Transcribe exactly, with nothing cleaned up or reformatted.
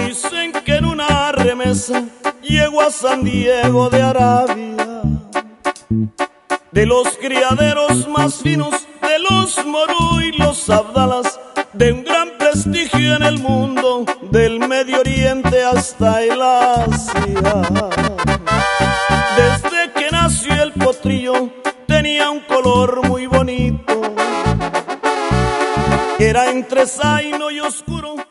Dicen que en una remesa llegó a San Diego de Arabia, de los criaderos más finos, de los morú y los abdalas, de un gran prestigio en el mundo, del Medio Oriente hasta el Asia. Desde que nació el potrillo tenía un color muy bonito, era entre zaino y oscuro,